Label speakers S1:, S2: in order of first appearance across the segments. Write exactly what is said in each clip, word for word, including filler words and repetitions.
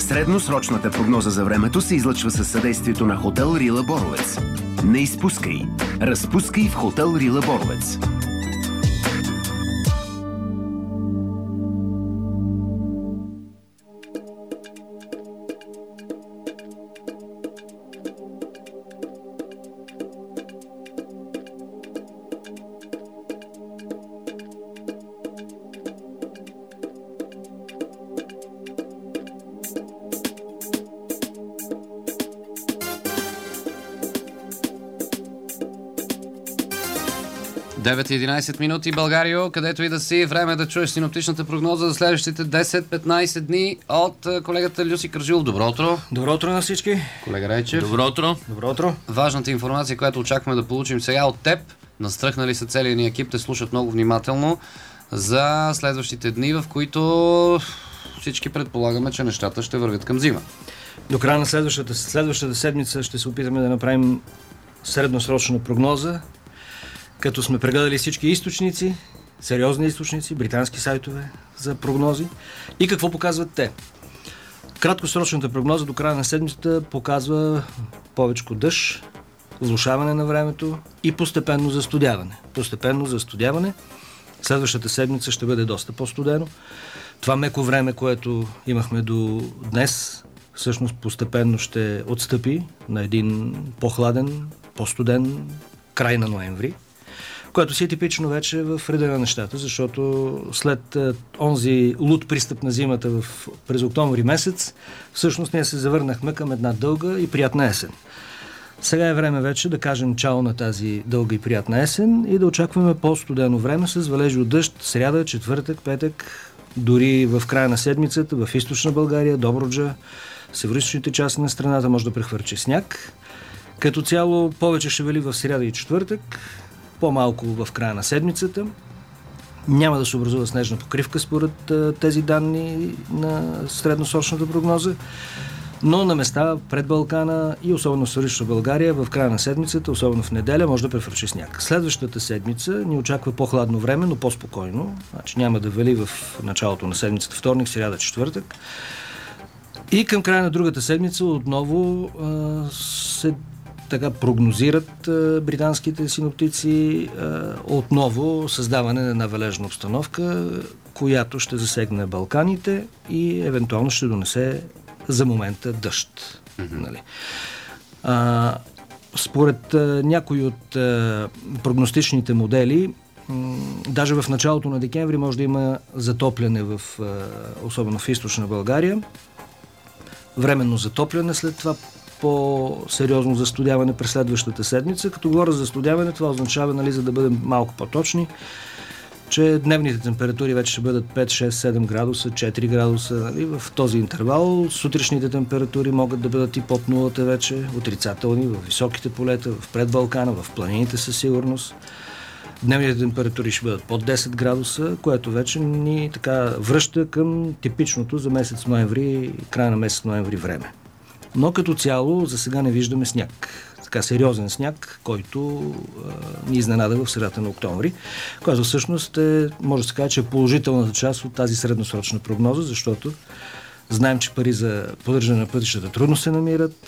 S1: Средносрочната прогноза за времето се излъчва със съдействието на Хотел Рила Боровец. Не изпускай! Разпускай в Хотел Рила Боровец.
S2: девет и единайсет минути Българио, където и да си, време е да чуеш синоптичната прогноза за следващите десет-петнайсет дни от колегата Люси Кържилов. Добро утро.
S3: Добро утро на всички.
S2: Колега Райчев.
S4: Добро утро.
S3: Добро утро.
S2: Важната информация, която очакваме да получим сега от теб, настръхнали са целият ни екип, те слушат много внимателно за следващите дни, в които всички предполагаме, че нещата ще вървят към зима.
S3: До края на следващата, следващата седмица ще се опитаме да направим средносрочна прогноза, като сме прегледали всички източници, сериозни източници, британски сайтове за прогнози и какво показват те. Краткосрочната прогноза до края на седмицата показва повечко дъжд, влошаване на времето и постепенно застудяване. Постепенно застудяване. Следващата седмица ще бъде доста по-студено. Това меко време, което имахме до днес, всъщност постепенно ще отстъпи на един по-хладен, по-студен край на ноември, което си е типично вече в реда на нещата, защото след е, онзи луд пристъп на зимата в, през октомври месец, всъщност ние се завърнахме към една дълга и приятна есен. Сега е време вече да кажем чао на тази дълга и приятна есен и да очакваме по-студено време с валежи от дъжд сряда, четвъртък, петък, дори в края на седмицата в източна България, Добруджа, североизточните части на страната може да прехвърчи сняг. Като цяло повече ще вали в сряда и четвъртък, по-малко в края на седмицата. Няма да се образува снежна покривка според а, тези данни на средносрочната прогноза, но на места пред Балкана и особено в Североизточна България в края на седмицата, особено в неделя, може да префърчи сняг. Следващата седмица ни очаква по-хладно време, но по-спокойно. Значи няма да вали в началото на седмицата, вторник, сряда, четвъртък. И към края на другата седмица отново а, се така прогнозират а, британските синоптици а, отново създаване на една валежна обстановка, която ще засегне Балканите и евентуално ще донесе за момента дъжд. Mm-hmm. Нали? А, според а, някои от а, прогностичните модели, м- даже в началото на декември може да има затопляне в, а, особено в източна България, временно затопляне, след това по-сериозно застудяване през следващата седмица. Като говоря за застудяване, това означава, нали, за да бъдем малко по-точни, че дневните температури вече ще бъдат пет, шест, седем градуса, четири градуса, нали, в този интервал. Сутрешните температури могат да бъдат и под нулата вече, отрицателни, в високите полета, в предбалкана, в планините със сигурност. Дневните температури ще бъдат под десет градуса, което вече ни така връща към типичното за месец ноември, края на месец ноември време. Но като цяло за сега не виждаме сняг. Така сериозен сняг, който а, ни изненада в средата на октомври, което всъщност е, може да се каже, че е положителната част от тази средносрочна прогноза, защото знаем, че пари за поддържане на пътищата трудно се намират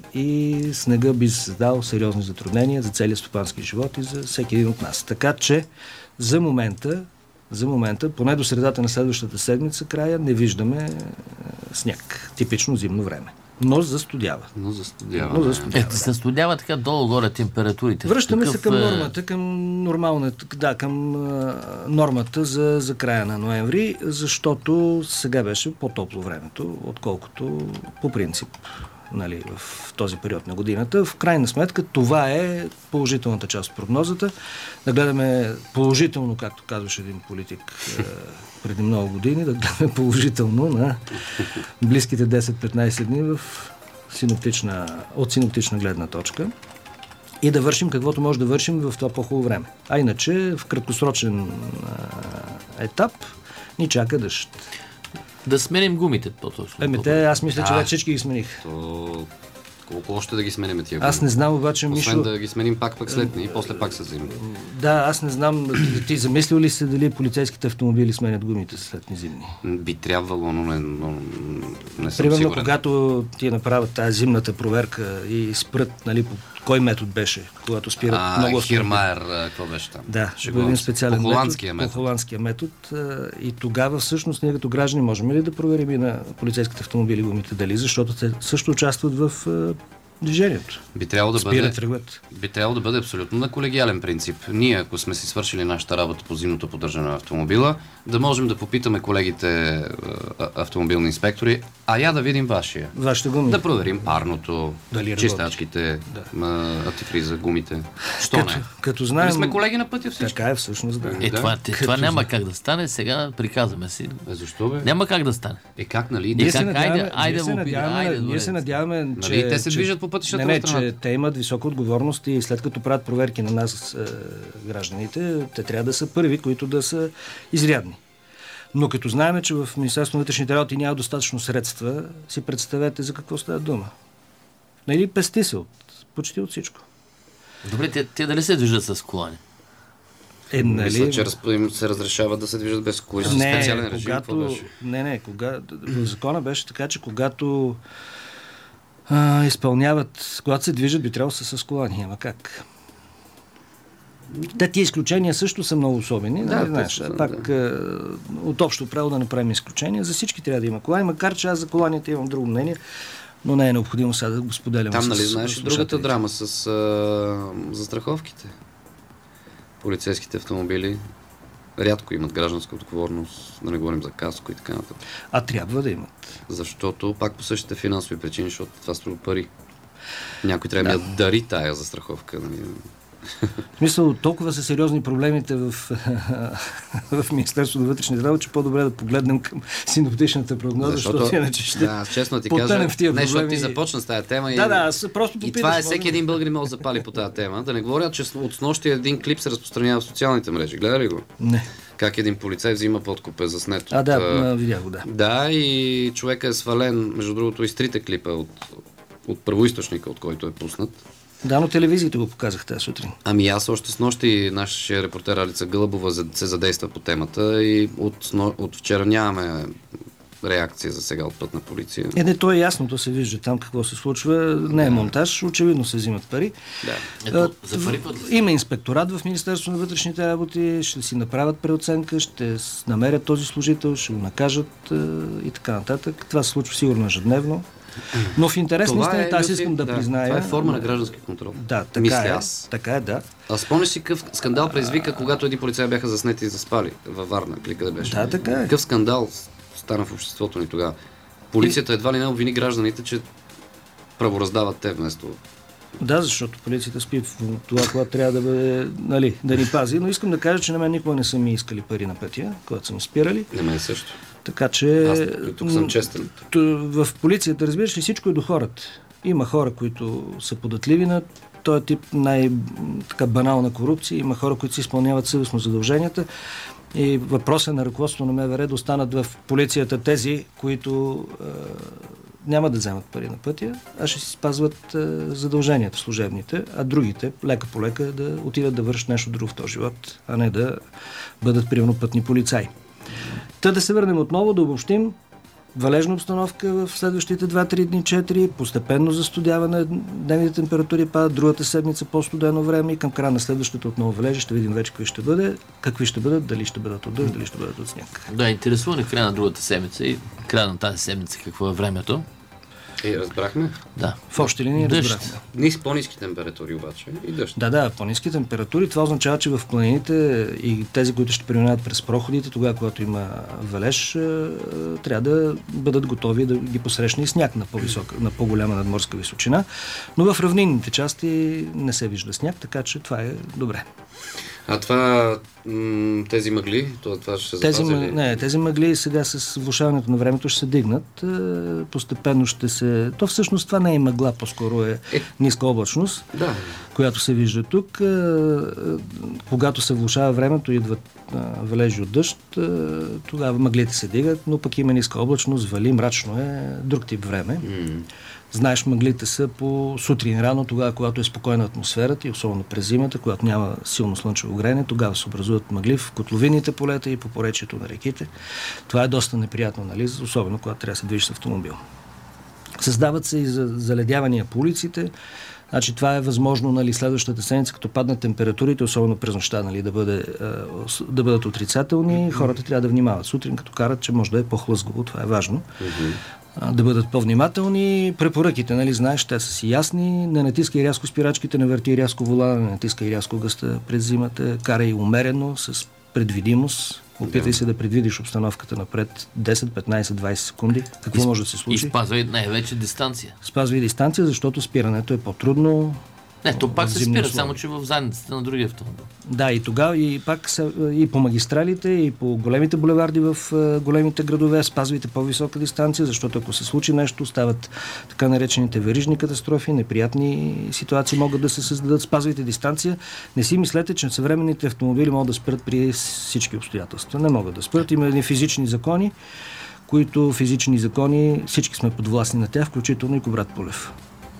S3: и снега би създал сериозни затруднения за целия стопански живот и за всеки един от нас. Така че за момента, за момента, поне до средата на следващата седмица, края, не виждаме сняг. Типично зимно време. Но застудява.
S2: Но застудява.
S4: Но застудява. Ето, се студява така долу-горе температурите.
S3: Връщаме
S4: Такъв,
S3: се към нормата, към нормалната, да, към а, нормата за, за края на ноември, защото сега беше по-топло времето, отколкото по принцип, нали, в този период на годината. В крайна сметка това е положителната част от прогнозата. Да гледаме положително, както казваше един политик е, преди много години, да гледаме положително на близките десет-петнайсет дни в синоптична, от синоптична гледна точка и да вършим каквото може да вършим в това по-хубаво време. А иначе в краткосрочен е, етап ни чака дъжд.
S4: Да сменим гумите по-точно.
S3: Еми те, аз мисля, че вече всички ги смених.
S2: То... Колко още да ги сменим тия
S3: Аз не знам обаче,
S2: Освен
S3: Мишо...
S2: да ги сменим пак пък след и после пак се зимни.
S3: Да, аз не знам, ти, ти замислил ли се дали полицейските автомобили сменят гумите след зимни?
S2: Би трябвало, но не, но не съм
S3: Примерно,
S2: сигурен.
S3: когато ти направят тази зимната проверка и спрат, нали, по кой метод беше, когато спират
S2: А,
S3: много автомобили.
S2: Хирмайер, какво беше там?
S3: Да, ще бъде
S2: Шегувам
S3: един
S2: се.
S3: специален
S2: По холандския
S3: метод.
S2: метод.
S3: По холандския метод. а, И тогава всъщност ние като граждани можем ли да проверим и на полицейските автомобили гумите дали, защото те също участват в а, движението.
S2: Би трябвало да
S3: Спират,
S2: бъде,
S3: тръгват.
S2: би трябвало да бъде абсолютно на колегиален принцип. Ние, ако сме си свършили нашата работа по зимното поддържане на автомобила, да можем да попитаме колегите а, автомобилни инспектори, а я да видим вашия.
S3: Вашите гуми.
S2: Да проверим парното,
S3: Дали работи.
S2: чистачките,
S3: Да.
S2: а, антифриза, гумите. Що
S3: Като,
S2: не?
S3: като
S2: Нали
S3: знаем...
S2: сме колеги на пътя всички?
S3: Така е всъщност, да.
S4: Е,
S2: Да.
S4: това, те, това няма как да стане, сега приказваме си.
S2: Е, защо бе?
S4: Няма как да стане.
S2: Е, как, нали?
S4: Ние
S2: Те,
S4: се
S3: се
S4: надяваме-
S3: надяваме,
S4: айде
S3: ние се
S4: да го питаме,
S3: надяваме,
S4: айде,
S3: ние
S4: добре.
S3: се надяваме, че...
S2: Нали, те се
S3: че-
S2: движат по пътищата
S3: Не, не,
S2: на страната.
S3: че те имат висока отговорност и след като правят проверки на нас, е, гражданите, те трябва да са първи, които да са изрядни. Но като знаем, че в Министерството на вътрешните работи няма достатъчно средства, си представете за какво става дума. Нали, пести се от, почти от всичко.
S4: Добре, те, те дали се движат с колани?
S3: Е,
S2: Мисля,
S3: нали...
S2: че разп- им се разрешава да се движат без коли. С
S3: Не,
S2: специален режим, какво
S3: когато...
S2: беше?
S3: Не, не, кога... в закона беше така, че когато а, изпълняват, когато се движат, би трябвало да са с колани. Ама как? Те тия изключения също са много особени.
S2: Да,
S3: нали, знаеш,
S2: точно,
S3: пак да. От общо право да направим изключения. За всички трябва да има колани, макар че аз за коланите имам друго мнение, но не е необходимо сега да го споделям.
S2: Там,
S3: с,
S2: нали, знаеш
S3: с
S2: другата
S3: слушателите.
S2: драма с а, застраховките. Полицейските автомобили рядко имат гражданска отговорност, да не говорим за каско и така нататък.
S3: А трябва да имат.
S2: Защото пак по същите финансови причини, защото това струва пари. Някой трябва да ми я дари тая застраховка. Нали?
S3: В смисъл, толкова са сериозни проблемите в, в Министерството на вътрешните работи, че по-добре да погледнем към синоптичната прогноза, защото, защото иначе ще
S2: да, честно ти
S3: потънем
S2: кажа,
S3: в тия
S2: не, защото
S3: проблеми.
S2: ти започна с тази тема.
S3: Да,
S2: и,
S3: да, аз просто
S2: и
S3: попитах.
S2: това е всеки един българин може да запали по тази тема. Да не говоря, че от снощи един клип се разпространява в социалните мрежи. Гледа ли го?
S3: Не.
S2: Как един полицай взима подкуп е заснет.
S3: А,
S2: от,
S3: да,
S2: а,
S3: видях го, да.
S2: Да, и човека е свален, между другото, и с трите клипа от, от първоизточника, от който е пуснат.
S3: Да, но телевизиите го показах тази сутрин.
S2: Ами аз още с нощи нашия репортер Алица Гълъбова се задейства по темата и от, от вчера нямаме реакция за сега от пътна полиция.
S3: Е, не, то е ясно, то се вижда там какво се случва. Не е монтаж, очевидно се взимат пари.
S2: Да.
S4: Ето,
S3: А,
S4: за първи път ли сте?
S3: Има инспекторат в Министерството на вътрешните работи, ще си направят преоценка, ще с- намерят този служител, ще го накажат а, и така нататък. Това се случва сигурно ежедневно. Но в интерес на истината, аз искам да,
S2: да
S3: призная...
S2: Това е форма на граждански контрол.
S3: Да, така
S2: Мисля
S3: е.
S2: аз.
S3: Така е, да.
S2: А спомняш си какъв скандал предизвика, когато един полицай бяха заснети и заспали във Варна, клика да беше.
S3: Да, така е.
S2: Какъв скандал стана в обществото ни тогава. Полицията едва ли не обвини гражданите, че правораздават те вместо...
S3: Да, защото полицията спи в това, когато трябва да бъде, нали, да ни пази. Но искам да кажа, че на мен никога не са ми искали пари на пътя, когато са ме спирали.
S2: Не мен също.
S3: Така че...
S2: Аз тук съм честен.
S3: т- В полицията, разбираш ли, всичко е до хората. Има хора, които са податливи на този тип най-така банална корупция. Има хора, които си изпълняват съвестно задълженията. И въпросът е на ръководството на МВР да останат в полицията тези, които е, няма да вземат пари на пътя, а ще си спазват е, задълженията служебните, а другите, лека по лека, да отидат да вършат нещо друго в този живот, а не да бъдат примерно пътни полицаи. Та да се върнем отново, да обобщим. Валежна обстановка в следващите два-три дни, четири, постепенно застудяване, дневните температури падат, другата седмица по-студено време и към края на следващата отново валежи, ще видим вече какви ще бъде, какви ще бъдат, дали ще бъдат от дъжд, дали ще бъдат от сняг.
S4: Да, интересуване в края на другата седмица и в края на тази седмица какво е времето.
S2: И разбрахме.
S4: Да.
S3: В общи линии
S4: Дъжд.
S3: разбрахме.
S2: Ниски, по-ниски температури обаче и дъжд.
S3: Да, да, по-ниски температури. Това означава, че в планините и тези, които ще преминават през проходите, тогава, когато има валеж, е, трябва да бъдат готови да ги посрещне и сняг на, по-висока, на по-голяма надморска височина. Но в равнинните части не се вижда сняг, така че това е добре.
S2: А това, м- тези мъгли, това, това ще се
S3: Тези,
S2: запази
S3: мъ-
S2: ли?
S3: не, тези мъгли сега с влошаването на времето ще се дигнат. Е, постепенно ще се... То всъщност това не е мъгла, по-скоро е
S2: Е.
S3: ниска облачност,
S2: Да.
S3: която се вижда тук. Е, е, когато се влошава времето, идват е, валежи от дъжд, е, тогава мъглите се дигат, но пък има ниска облачност, вали, мрачно е, друг тип време.
S2: М.
S3: Знаеш, мъглите са по сутрин рано, тогава, когато е спокойна атмосферата и особено през зимата, когато няма силно слънчево греене, тогава се образуват мъгли в котловините полета и по поречието на реките. Това е доста неприятно, нали? Особено когато трябва да се движиш с автомобил. Създават се и заледявания по улиците. Значи това е възможно, нали, следващата седмица, като паднат температурите, особено през нощта, нали, да, бъде, да бъдат отрицателни. Mm-hmm. Хората трябва да внимават сутрин, като карат, че може да е по-хлъзгаво. Това е важно. Mm-hmm. Да бъдат по-внимателни. Препоръките, нали, знаеш, те са си ясни. Не натискай рязко спирачките, не върти рязко волана, не натискай рязко гъста през зимата. Карай умерено, с предвидимост. Опитай се да предвидиш обстановката напред десет, петнайсет, двайсет секунди. Какво и, може да се случи?
S4: И спазвай най-вече дистанция.
S3: Спазвай дистанция, защото спирането е по-трудно.
S4: Не, то пак се спира, само че в задницата на другия автомобил.
S3: Да, и тогава и пак са, и по магистралите, и по големите булеварди в големите градове спазвайте по-висока дистанция, защото ако се случи нещо, стават така наречените верижни катастрофи, неприятни ситуации могат да се създадат. Спазвайте дистанция. Не си мислете, че съвременните автомобили могат да спрат при всички обстоятелства. Не могат да спрат. Има едни физични закони, които физични закони, всички сме подвластни на тях, включително и Кобрат Полев.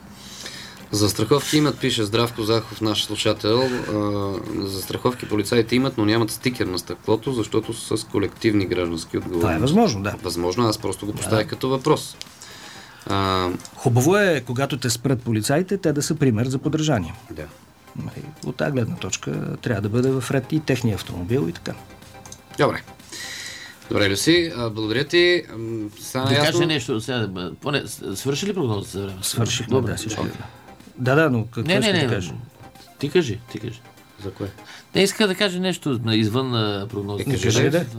S2: За страховки имат, пише Здравко Захов, наш слушател. За страховки полицаите имат, но нямат стикер на стъклото, защото са с колективни граждански отговорности.
S3: Това е възможно, да.
S2: Възможно, аз просто го поставя да. като въпрос. А...
S3: Хубаво е, когато те спрат полицаите, те да са пример за подражание.
S2: Да.
S3: От тази гледна точка трябва да бъде в ред и техния автомобил и така.
S2: Добре. Добре, Люси, благодаря ти. Сега
S4: да
S2: ясно...
S4: кажа нещо. Сега, поне, свърши ли прогнозата за време?
S3: Свърших,
S4: добре.
S3: Да, всички. Да, да, но какво
S4: не, не, не,
S3: да кажа?
S4: Ти кажи, ти кажи.
S2: За кое?
S4: Не иска да каже нещо извън прогнозата.
S3: Не кажи да.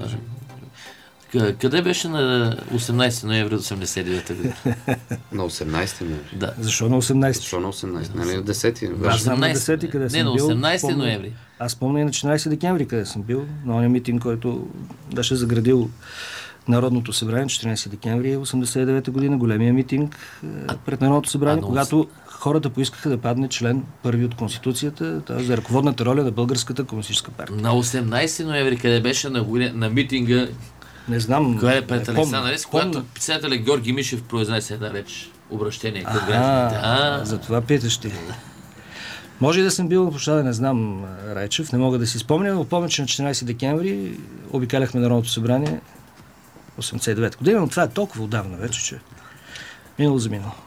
S4: Къде беше на осемнайсети ноември осемдесет и девета година?
S2: На осемнайсети ноември?
S3: Да. Защо на осемнайсети?
S2: Защо на осемнайсети? Нали на десети?
S3: Аз знам на десети къде съм бил.
S4: Не, на осемнайсети ноември.
S3: Аз помня и на четиринайсети декември къде съм бил. На ония митинг, който беше заградил Народното събрание, четиринайсети декември осемдесет и девета година, големия митинг а, пред Народното събрание, а, когато хората поискаха да падне член първи от Конституцията, т.е. за ръководната роля на Българската комунистическа партия.
S4: На осемнайсети ноември, къде беше на, на митинга,
S3: не знам.
S4: Кое е пред Александрец, когато писателят Георги Мишев произнесе една реч, обращение към гражданите.
S3: А, за това питаш ти. Може и да съм бил, въобще да не знам Райчев, не мога да си спомня, но помня, че на четиринайсети декември обикаляхме Народното събрание осемдесет и девета година, но това е толкова отдавна вече, че минало за минало.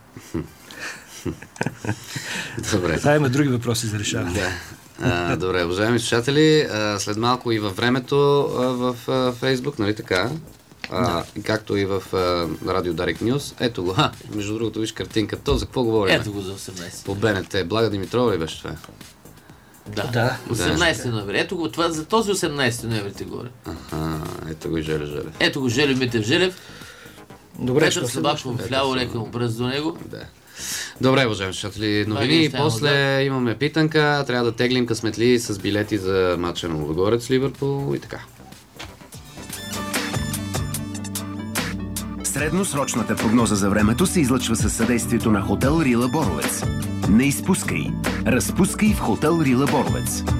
S2: Добре.
S3: Това има други въпроси за решаване.
S2: Да. А, добре, уважаеми слушатели, а, след малко и във времето а, в а, Фейсбук, нали така? А, да. Както и в а, Радио Дарик Нюз. Ето го. Ха, между другото, виж картинката. За какво говорим?
S4: Ето го за осемнайсети.
S2: По БНТ. Блага Димитрова ли беше това?
S4: Да. да. осемнайсети ноември. Ето го, това, за този осемнайсети ноември те говоря.
S2: Аха, ето го и Желев Желев.
S4: Ето го Желев Митев Желев.
S3: Добре,
S4: Петър Собаков вляво, лека му пръст до него.
S2: Да. Добре, уважаеми слушатели, новини и после да. имаме питанка. Трябва да теглим късметли с билети за матча на Лудогорец, Ливърпул и така.
S1: Средносрочната прогноза за времето се излъчва със съдействието на Хотел Рила Боровец. Не изпускай! Разпускай в Хотел Рила Боровец.